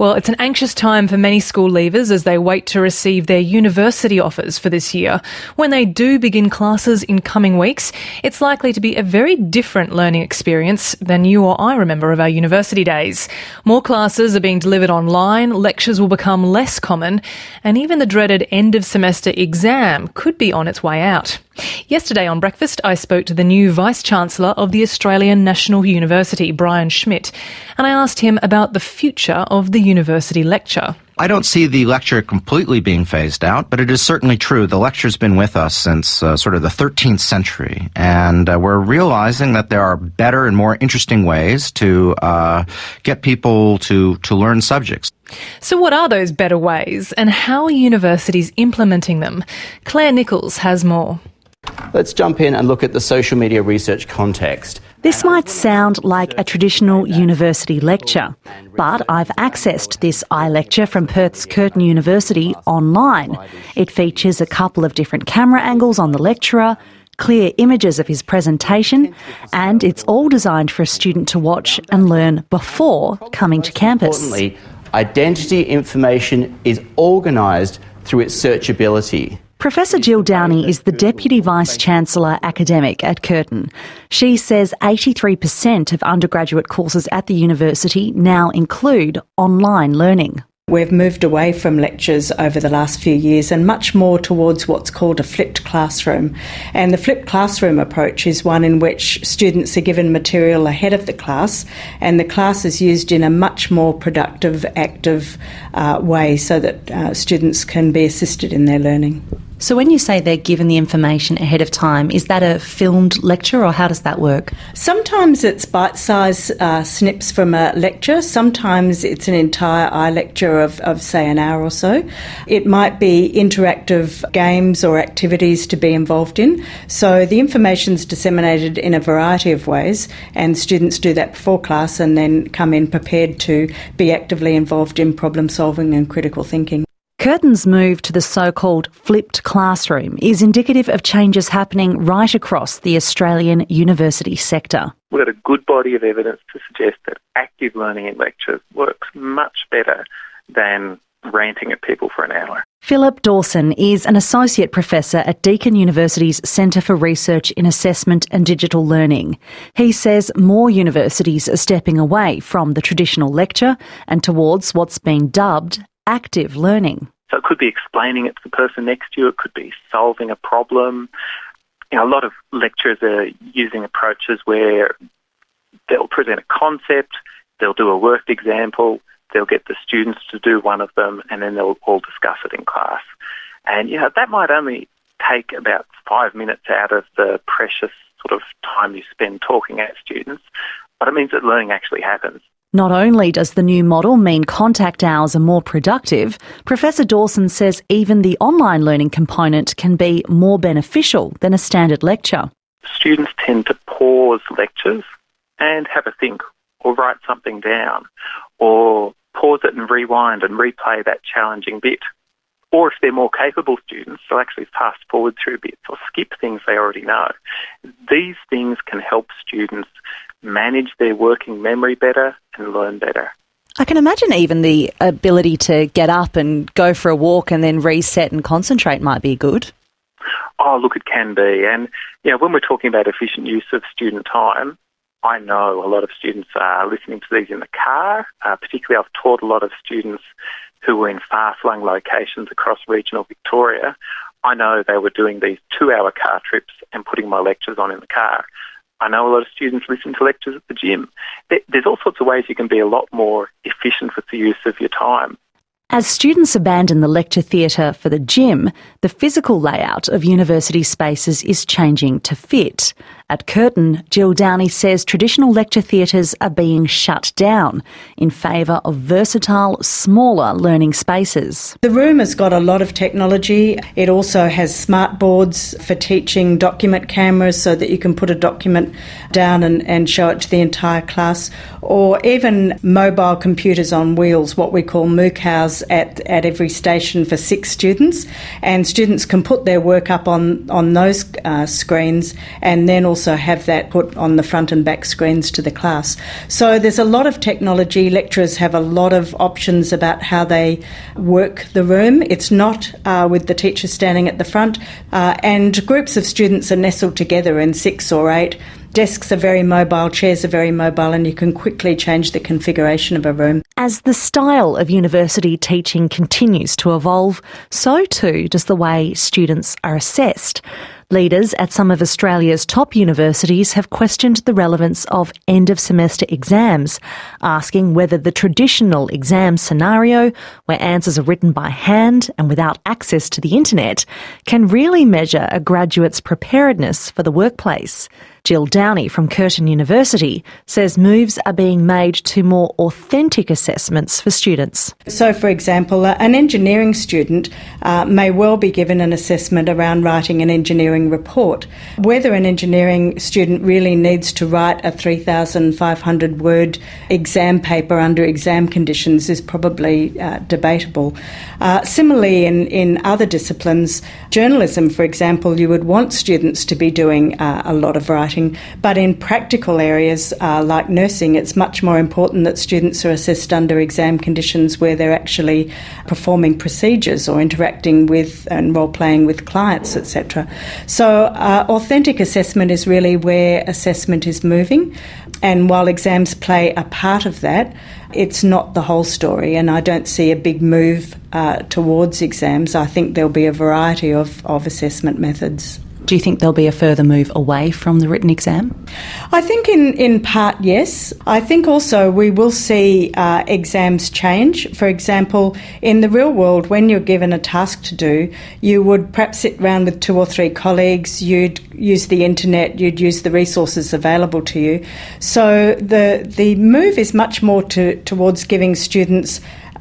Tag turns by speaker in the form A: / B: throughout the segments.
A: Well, it's an anxious time for many school leavers as they wait to receive their university offers for this year. When they do begin classes in coming weeks, it's likely to be a very different learning experience than you or I remember of our university days. More classes are being delivered online, lectures will become less common, and even the dreaded end-of-semester exam could be on its way out. Yesterday on Breakfast, I spoke to the new Vice-Chancellor of the Australian National University, Brian Schmidt, and I asked him about the future of the university lecture.
B: I don't see the lecture completely being phased out, but it is certainly true. The lecture's been with us since sort of the 13th century, and we're realizing that there are better and more interesting ways to get people to learn subjects.
A: So what are those better ways, and how are universities implementing them? Claire Nichols has more.
C: Let's jump in and look at the social media research context.
D: This might sound like a traditional university lecture, but I've accessed this iLecture from Perth's Curtin University online. It features a couple of different camera angles on the lecturer, clear images of his presentation, and it's all designed for a student to watch and learn before coming to campus.
C: Importantly, identity information is organised through its searchability.
D: Professor Jill Downey is the Deputy Vice-Chancellor Academic at Curtin. She says 83% of undergraduate courses at the university now include online learning.
E: We've moved away from lectures over the last few years and much more towards what's called a flipped classroom. And the flipped classroom approach is one in which students are given material ahead of the class, and the class is used in a much more productive, active way so that students can be assisted in their learning.
F: So when you say they're given the information ahead of time, is that a filmed lecture or how does that work?
E: Sometimes it's bite-sized snips from a lecture. Sometimes it's an entire iLecture of say, an hour or so. It might be interactive games or activities to be involved in. So the information's disseminated in a variety of ways, and students do that before class and then come in prepared to be actively involved in problem solving and critical thinking.
D: Curtin's move to the so-called flipped classroom is indicative of changes happening right across the Australian university sector.
G: We've got a good body of evidence to suggest that active learning in lectures works much better than ranting at people for an hour.
D: Philip Dawson is an Associate Professor at Deakin University's Centre for Research in Assessment and Digital Learning. He says more universities are stepping away from the traditional lecture and towards what's been dubbed active learning.
G: So it could be explaining it to the person next to you, it could be solving a problem. You know, a lot of lecturers are using approaches where they'll present a concept, they'll do a worked example, they'll get the students to do one of them, and then they'll all discuss it in class. And, you know, that might only take about 5 minutes out of the precious sort of time you spend talking at students, but it means that learning actually happens.
D: Not only does the new model mean contact hours are more productive, Professor Dawson says even the online learning component can be more beneficial than a standard lecture.
G: Students tend to pause lectures and have a think or write something down, or pause it and rewind and replay that challenging bit. Or if they're more capable students, they'll actually fast forward through bits or skip things they already know. These things can help students manage their working memory better and learn better.
F: I can imagine even the ability to get up and go for a walk and then reset and concentrate might be good.
G: Oh, look, it can be. And, you know, when we're talking about efficient use of student time, I know a lot of students are listening to these in the car. Particularly, I've taught a lot of students who were in far-flung locations across regional Victoria. I know they were doing these 2-hour car trips and putting my lectures on in the car. I know a lot of students listen to lectures at the gym. There's all sorts of ways you can be a lot more efficient with the use of your time.
D: As students abandon the lecture theatre for the gym, the physical layout of university spaces is changing to fit. At Curtin, Jill Downey says traditional lecture theatres are being shut down in favour of versatile, smaller learning spaces.
E: The room has got a lot of technology. It also has smart boards for teaching, document cameras so that you can put a document down and show it to the entire class, or even mobile computers on wheels, what we call MOOCs, at every station for 6 students. And students can put their work up on those screens and then also also have that put on the front and back screens to the class. So there's a lot of technology. Lecturers have a lot of options about how they work the room. It's not with the teacher standing at the front, and groups of students are nestled together in 6 or 8. Desks are very mobile, chairs are very mobile, and you can quickly change the configuration of a room.
D: As the style of university teaching continues to evolve, so too does the way students are assessed. Leaders at some of Australia's top universities have questioned the relevance of end-of-semester exams, asking whether the traditional exam scenario, where answers are written by hand and without access to the internet, can really measure a graduate's preparedness for the workplace. Jill Downey from Curtin University says moves are being made to more authentic assessments for students.
E: So, for example, an engineering student may well be given an assessment around writing an engineering report. Whether an engineering student really needs to write a 3,500-word exam paper under exam conditions is probably debatable. Similarly, in other disciplines, journalism, for example, you would want students to be doing a lot of writing. But in practical areas like nursing, it's much more important that students are assessed under exam conditions where they're actually performing procedures or interacting with and role-playing with clients, etc. So authentic assessment is really where assessment is moving. And while exams play a part of that, it's not the whole story, and I don't see a big move towards exams. I think there'll be a variety of assessment methods.
H: Do you think there'll be a further move away from the written exam?
E: I think in part, yes. I think also we will see exams change. For example, in the real world, when you're given a task to do, you would perhaps sit around with 2 or 3 colleagues, you'd use the internet, you'd use the resources available to you. So the move is much more towards giving students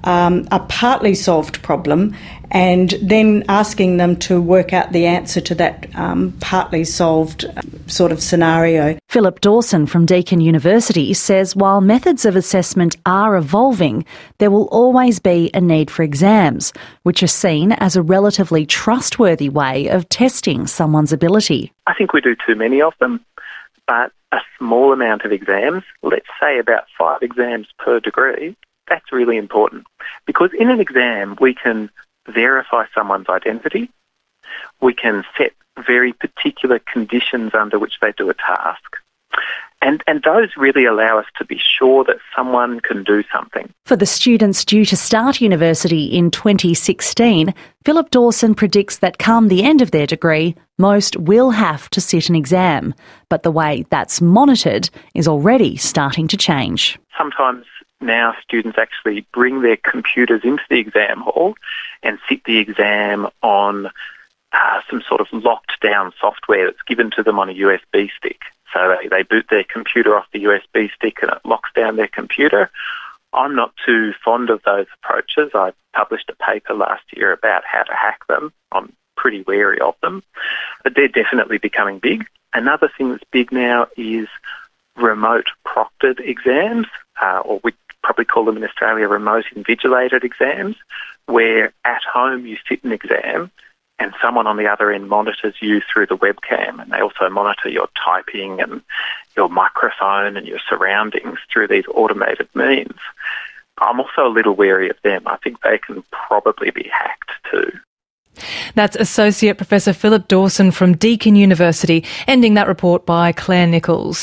E: a partly solved problem and then asking them to work out the answer to that partly solved sort of scenario.
D: Philip Dawson from Deakin University says while methods of assessment are evolving, there will always be a need for exams, which are seen as a relatively trustworthy way of testing someone's ability.
G: I think we do too many of them, but a small amount of exams, let's say about 5 exams per degree, that's really important, because in an exam we can verify someone's identity, we can set very particular conditions under which they do a task, and those really allow us to be sure that someone can do something.
D: For the students due to start university in 2016, Philip Dawson predicts that come the end of their degree, most will have to sit an exam, but the way that's monitored is already starting to change.
G: Sometimes now students actually bring their computers into the exam hall and sit the exam on some sort of locked down software that's given to them on a USB stick. So they boot their computer off the USB stick and it locks down their computer. I'm not too fond of those approaches. I published a paper last year about how to hack them. I'm pretty wary of them, but they're definitely becoming big. Another thing that's big now is remote proctored exams, or we probably call them in Australia remote invigilated exams, where at home you sit an exam and someone on the other end monitors you through the webcam, and they also monitor your typing and your microphone and your surroundings through these automated means. I'm also a little wary of them. I think they can probably be hacked too.
A: That's Associate Professor Philip Dawson from Deakin University, ending that report by Claire Nichols.